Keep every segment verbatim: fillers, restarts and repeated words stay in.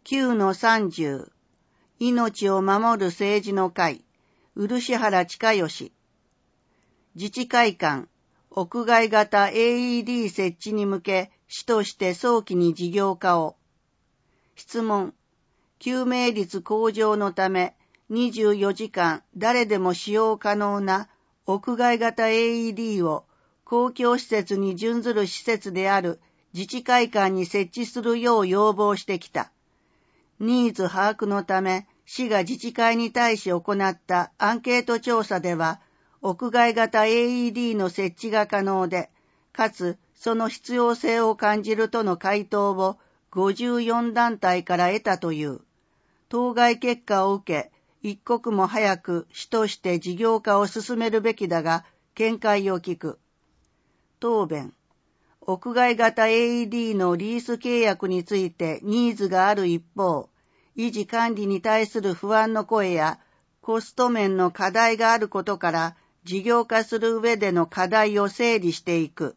きゅうのさんじゅう、命を守る政治の会、漆原親義。自治会館、屋外型 エーイーディー 設置に向け、市として早期に事業化を。質問、救命率向上のため、にじゅうよじかん誰でも使用可能な屋外型 エーイーディー を公共施設に準ずる施設である自治会館に設置するよう要望してきた。ニーズ把握のため、市が自治会に対し行ったアンケート調査では、屋外型 エーイーディー の設置が可能で、かつその必要性を感じるとの回答をごじゅうよんだんたいから得たという。当該結果を受け、一刻も早く市として事業化を進めるべきだが、見解を聞く。答弁。屋外型 エーイーディー のリース契約についてニーズがある一方、維持管理に対する不安の声やコスト面の課題があることから、事業化する上での課題を整理していく。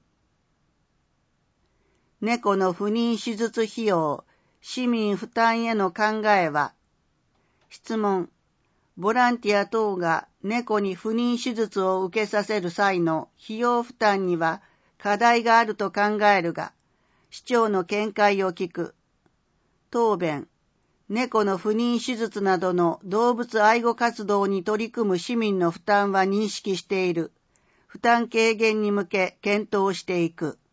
猫の不妊手術費用、市民負担への考えは。質問。ボランティア等が猫に不妊手術を受けさせる際の費用負担には課題があると考えるが、市長の見解を聞く。答弁。猫の不妊手術などの動物愛護活動に取り組む市民の負担は認識している。負担軽減に向け検討していく。